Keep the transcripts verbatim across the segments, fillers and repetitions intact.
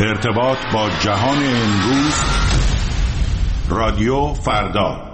ارتباط با جهان امروز، رادیو فردا.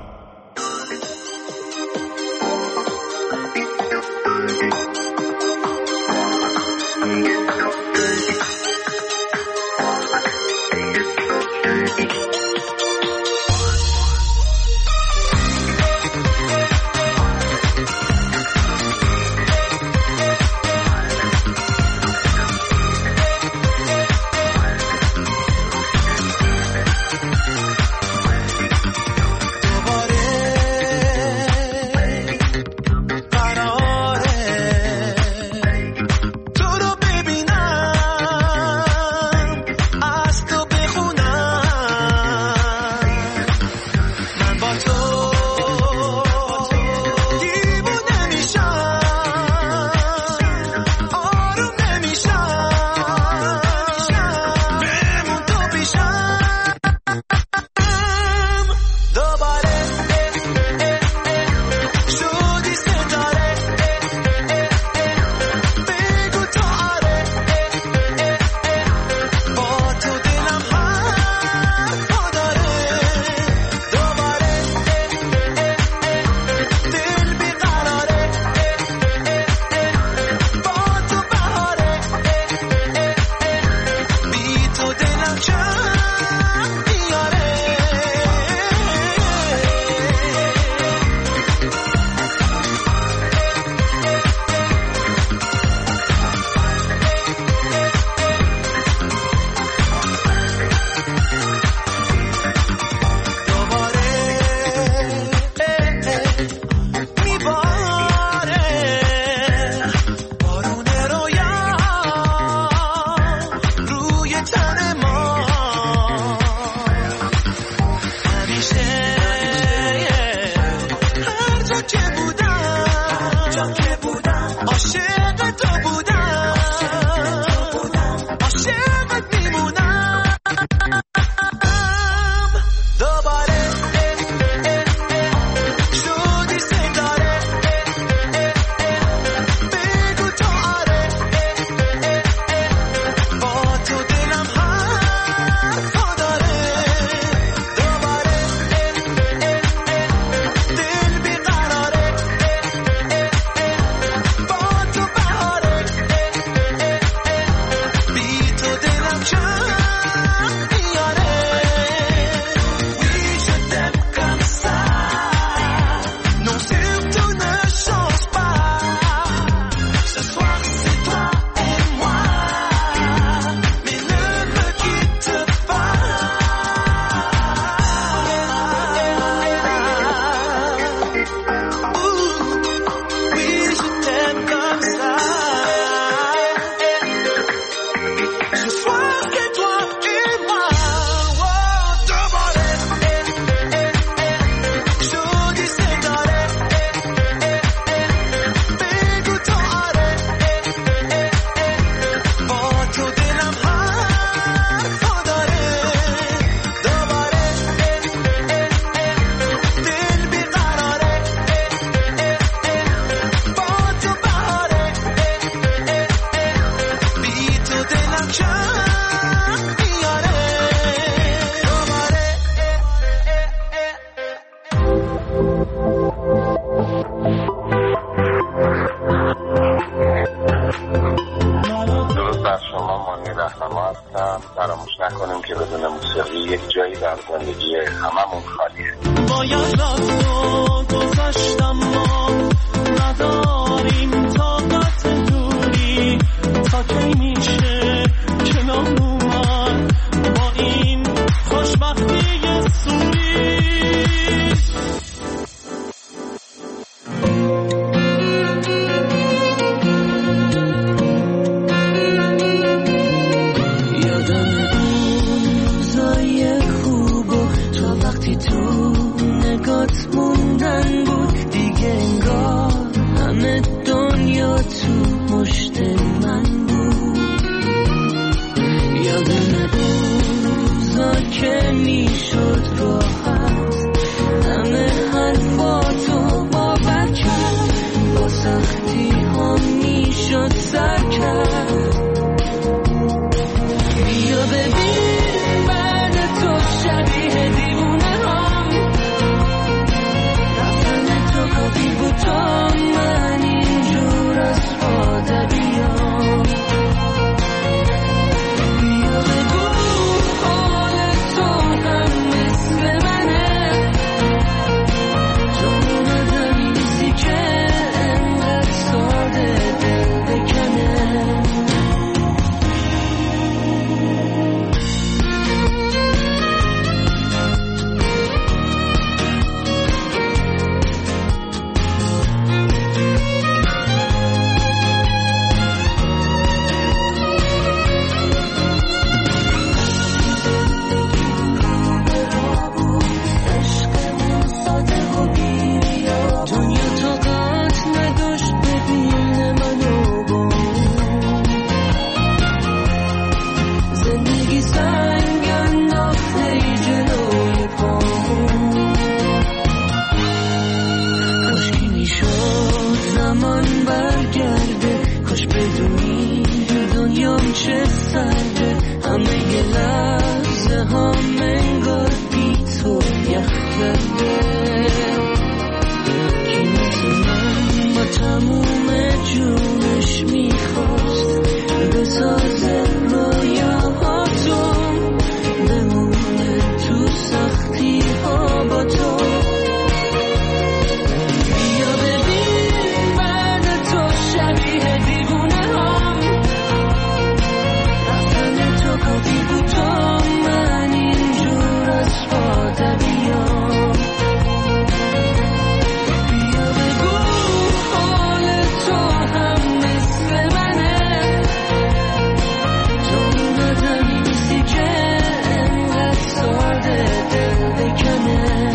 فراموش نکنیم که بدون موسیقی یک جایی در زندگی هممون خالیه. باید رفت و گذشتم ما نداریم طاقت دوری تا کی میشه کنار اومد با این خوشبختی سوری. موندن بود دیگه انگار همه دنیا همیشه سرده، همه ی لحظه ها منگار بی تو یخ کرده. کی مثل من با تموم جونش میخواست بسازه رویاهاتو، بمونه تو سختی ها با تو. بیا ببین بعد تو شبیه دیوونه هم، رفتن تو کافی بود تا من اینجور از فاده بیام. بیا بگو حال تو هم مثل منه، تو اون آدمی نیستی که انقدر ساده دل بکنه.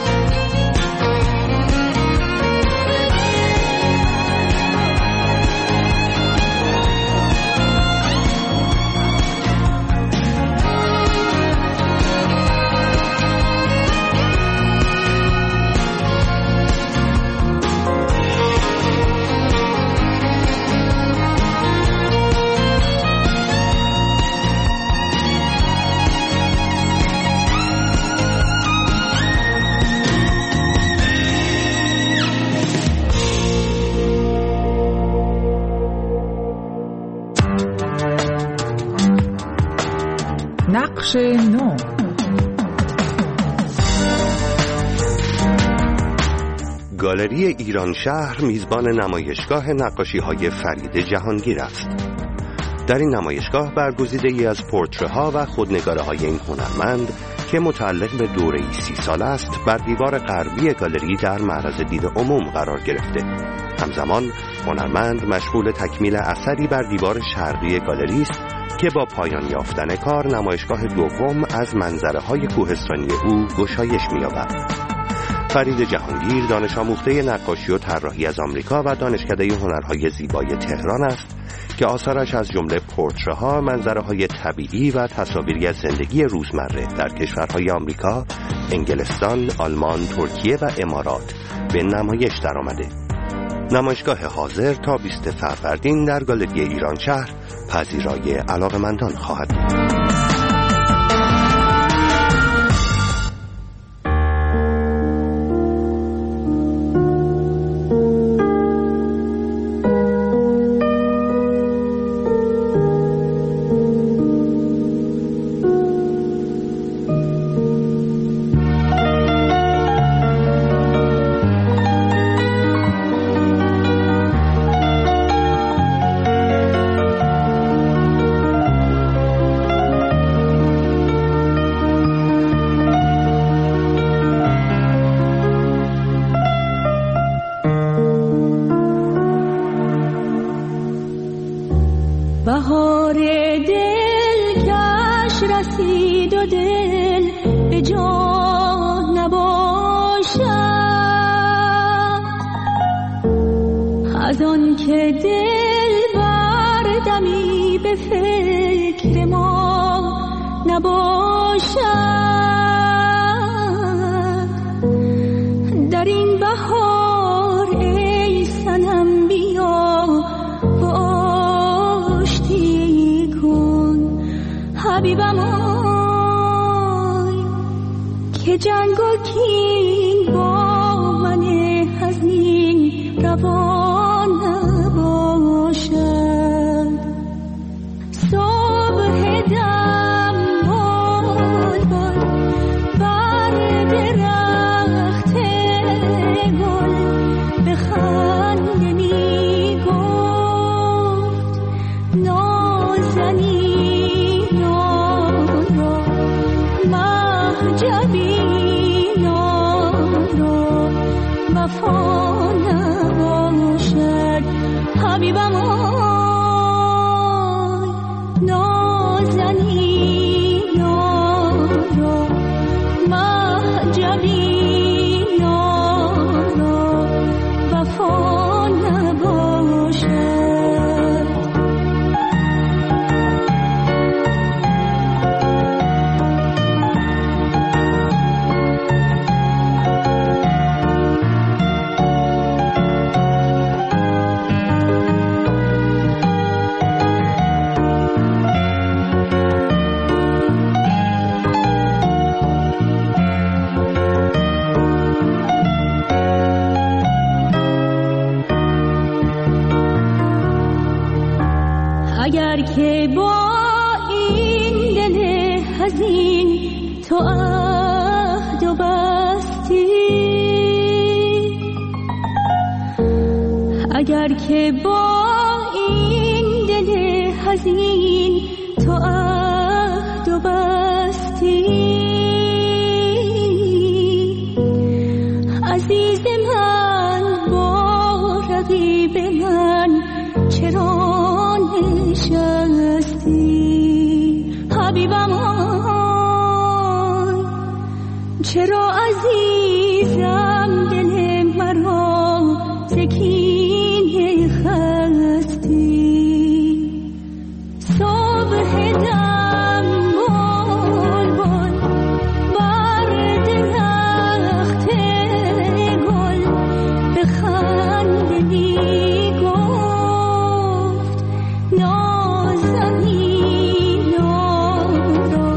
نقش نو. گالری ایران شهر میزبان نمایشگاه نقاشی‌های فرید جهانگیر است. در این نمایشگاه برگزیده‌ای از پورتره‌ها و خودنگاره‌های این هنرمند که متعلق به دوره‌ای سی ساله است بر دیوار غربی گالری در معرض دید عموم قرار گرفته. همزمان هنرمند مشغول تکمیل اثری بر دیوار شرقی گالری است که با پایان یافتن کار نمایشگاه دوم از منظره‌های کوهستانی او گشایش می‌یابد. فرید جهانگیر دانش آموخته نقاشی و طراحی از آمریکا و دانشکده هنرهای زیبای تهران است که آثارش از جمله پورتره‌ها، منظره‌های طبیعی و تصاویری از زندگی روزمره در کشورهای آمریکا، انگلستان، آلمان، ترکیه و امارات به نمایش درآمده. نمایشگاه حاضر تا بیست فروردین در گالری ایران شهر پذیرای علاقه‌مندان خواهد بود. بهار دل کش رسید و دل به جا نباشد، از آن که دل بردمی به فکر ما نباشد. در این بهار ای صنم بیا و آشتی کن حبیبم آی که جنگ و کین با من حزین روان نباشد. صبح دم بال بال بر درخت گل بخنده می گفت نازنینان را مهجبینان را وفا نباشد. حبیبم آی نازنین این تو عهد و بستی، اگر که با این دل حزین تو عهد و بستی، عزیز من با رقیب من چرا نشستی؟ حبیبم آی چرا عزیزم دل مرا سکینه خستی؟ صبح دم بال بال بر درخت گل بخندی گفت نازنینان را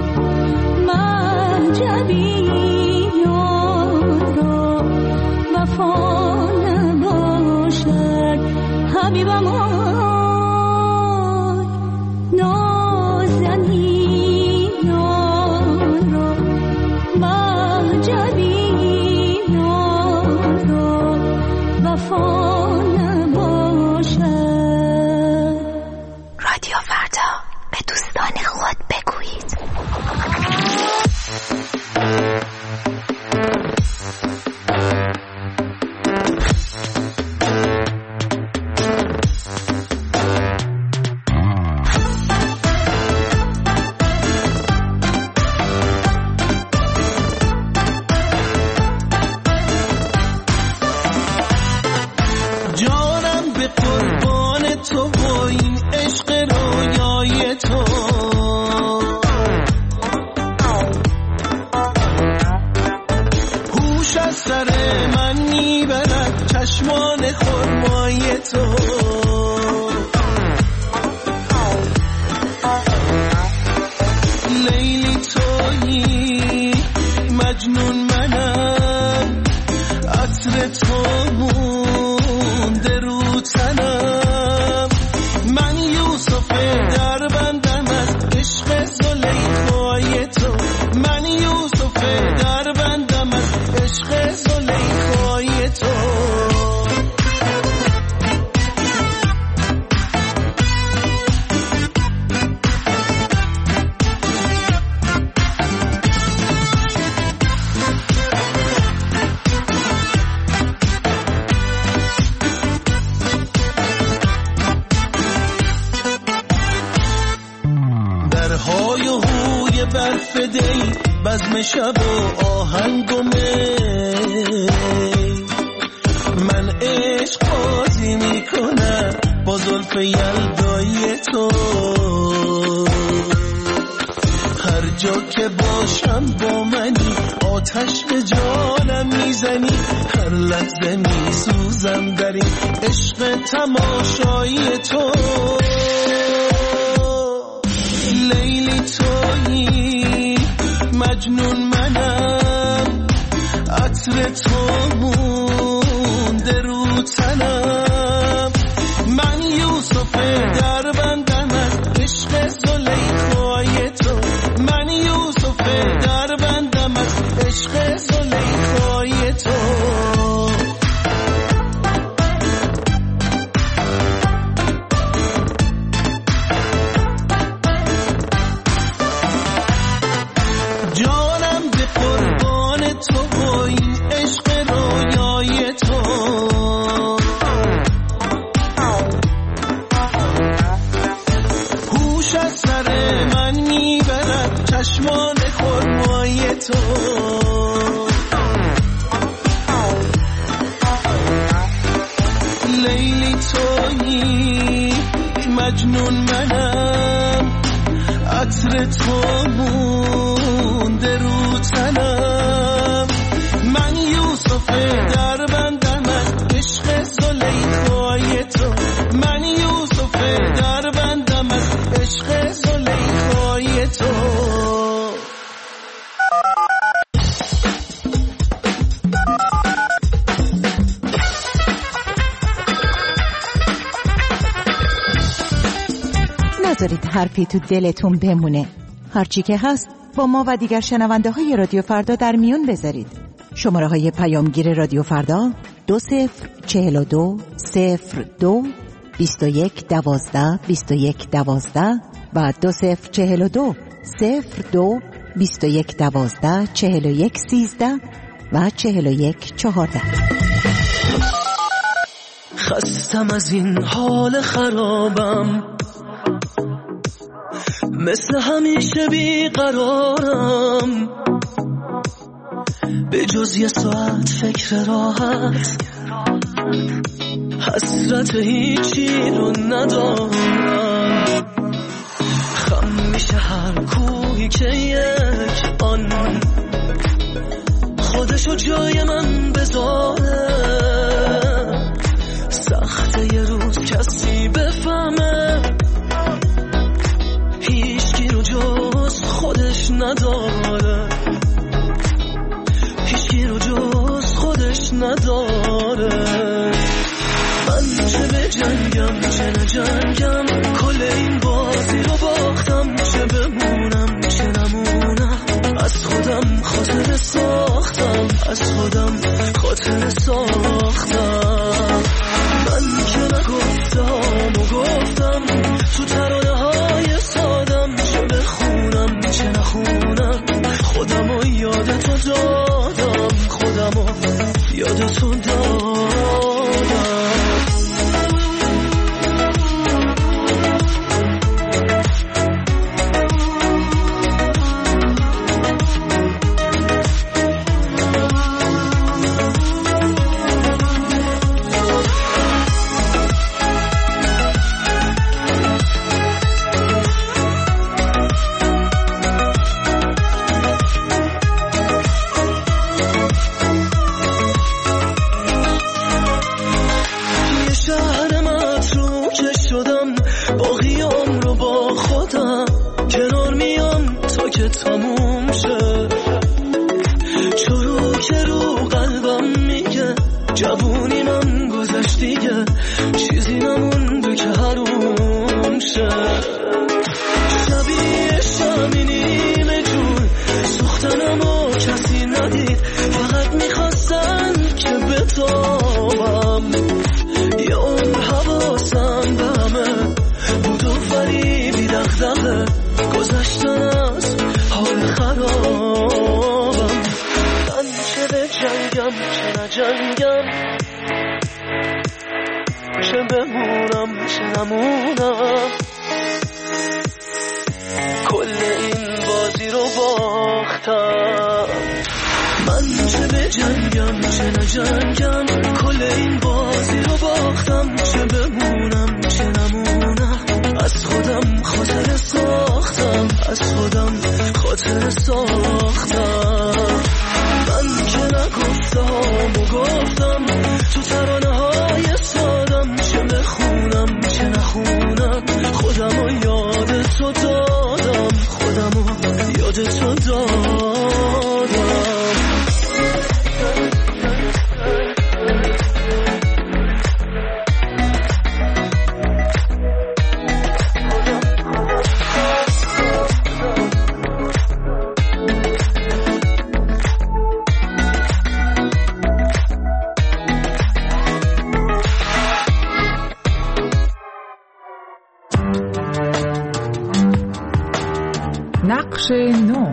مهجبینان را وفا نباشد. حبیبم آی نازنینان را مهجبینان را وفا نباشد. رادیو فردا، به دوستان خود بگویید. جانم به قربان تو و این عشق رویای تو، هوش از سر من میبرد چشمان خرمای تو. لیلی تویی مجنون منم، عطر تو مونده رو تنم، من یوسف در بندم از عشق زلیخای تو، من یوسف در بندم از عشق زلیخای تو. درهای و هوی برف دی، بزم شب و آهنگ و می، من عشق بازی میکنم با زلف یلدای تو. هر جا که باشم با منی، آتش به جانم میزنی، هر لحظه میسوزم در این عشق تماشای تو. لیلی تویی مجنون منم، عطر تو مونده رو تنم، من یوسف در بندم از عشق زلیخای تو، من یوسف در بندم از عشق زلیخای تو. جانم به قربان تو و این عشق رویای تو، هوش از سر من میبرد چشمان خرمای تو. لیلی تویی مجنون منم، عطر تو مونده رو تنم، من یوسف در بندم از عشق زلیخای تو، من یوسف در بندم از عشق زلیخای تو. نذارید حرفی تو دلتون بمونه. هرچی که هست با ما و دیگر شنونده های رادیو فردا در میون بذارید. شماره های پیامگیر رادیو فردا دو صفر چهل و دو صفر دو بیست و یک دوازده بیست و یک دوازده و دو صفر چهل و دو صفر دو بیست و یک دوازده چهل و یک سیزده و چهل و یک چهارده. خستم از این حال خرابم، مثل همیشه بیقرارم، به جز یه ساعت فکر راحت، حسرت هیچی رو ندارم. خم میشه هر کوهی که یک آن خودشو جای من بذاره، سخته یه روز کسی بفهمه هیچکی رو جز خودش نداره، هیچکی رو جز خودش نداره. من چه به جنگم چه نجنگم، کل این بازی رو باختم، چه بمونم چه نمونم، از خودم خاطر ساختم، از خودم خاطر ساختم. من که نگفتم و گفتم تو ترانه های سادم، چه بخونم چه نخونم، خودم رو یاد تو دادم، خودم رو یاد تو دادم. نقش نو.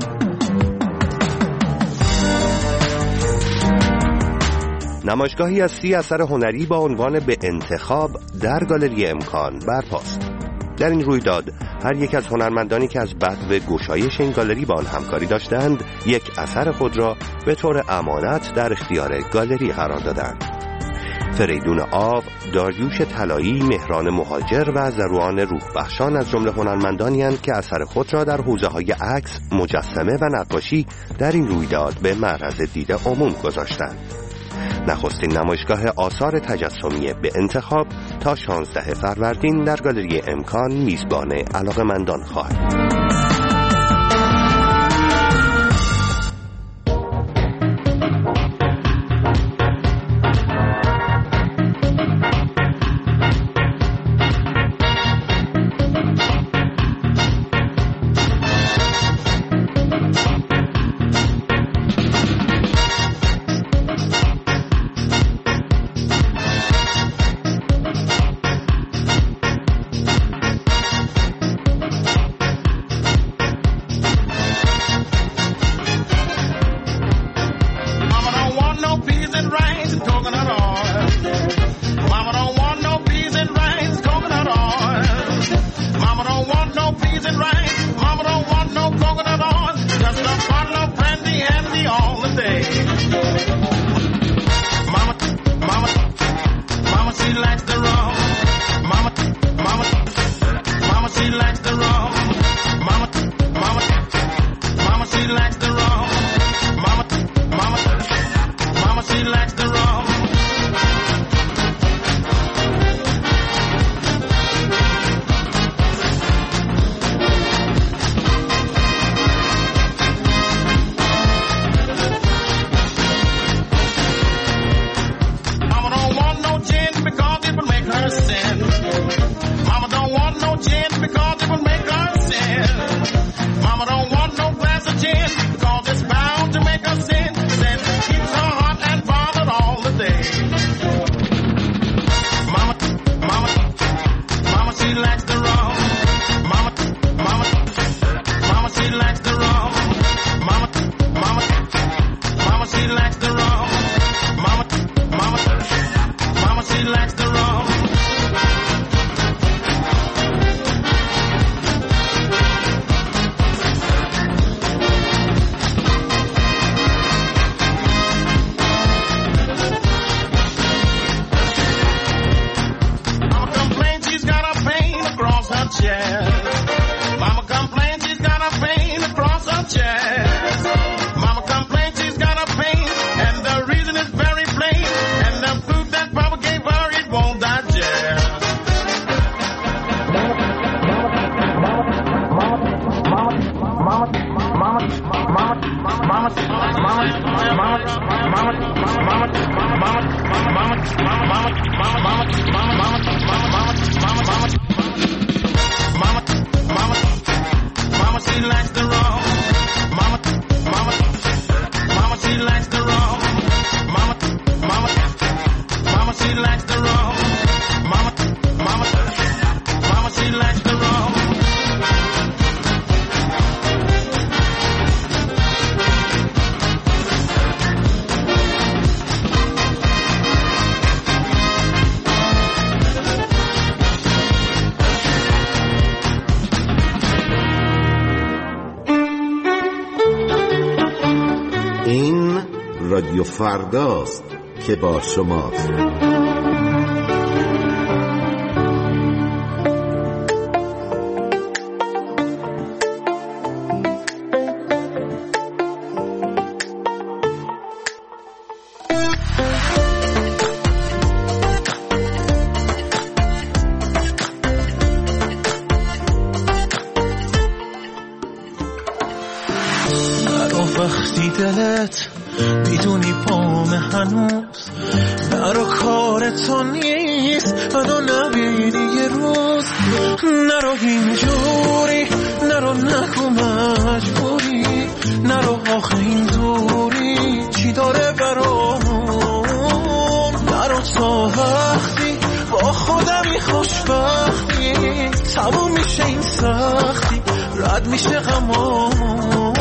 نمایشگاهی از سی اثر هنری با عنوان به انتخاب در گالری امکان برپاست. در این رویداد هر یک از هنرمندانی که از بدو گشایش این گالری با آن همکاری داشتند یک اثر خود را به طور امانت در اختیار گالری قرار دادند. فریدون آو، داریوش طلایی، مهران مهاجر و زروان روح بخشان از جمله هنرمندانی‌اند که اثر خود را در حوزه‌های عکس، مجسمه و نقاشی در این رویداد به معرض دید عموم گذاشتند. نخستین نمایشگاه آثار تجسمی به انتخاب تا شانزده فروردین در گالری امکان میزبان علاقه‌مندان خواهد بود. chin, cause it's bound to make us sin. Then keeps her hot and bothered all the day. Mama, mama, mama, she likes the rum. Mama, mama, mama, she likes the rum. Mama, mama, mama, she likes the rum. Mama, mama, mama, she likes the rum. Mama complains she's got a pain across her chest. Mama complains she's got a pain across her chest. Mama complains she's got a pain, and the reason is very plain. And the food that Papa gave her, it won't digest. Mama, she likes the rum. Mama, mama, mama, she likes the rum. Mama, mama, mama, she likes the rum. Mama, mama, mama, she likes the rum. این رادیو فرداست که با شماست. وقتی دلت میدونی پام هنوز نرو کار تو نیست منو نبینی یه روز نرو اینجوری نرو نکو مجبوری نرو آخه این دوری چی داره برامون نرو تا وقتی با خودمی خوشبختی تموم میشه این سختی رد میشه غمامون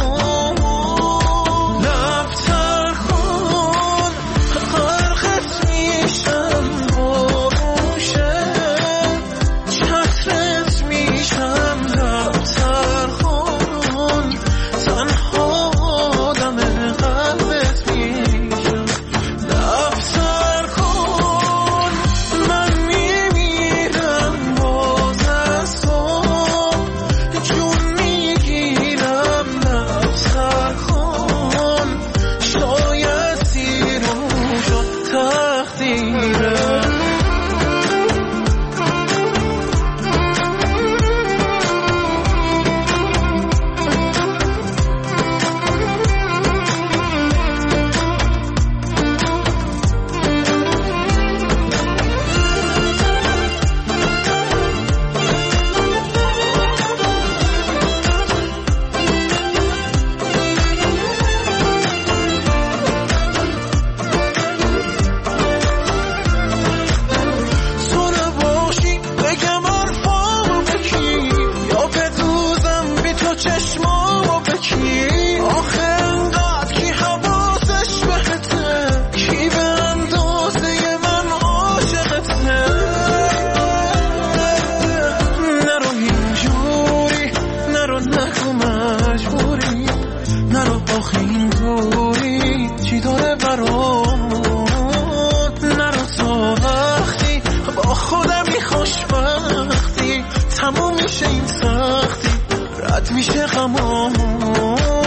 تموم میشه این سختی رد میشه غمامون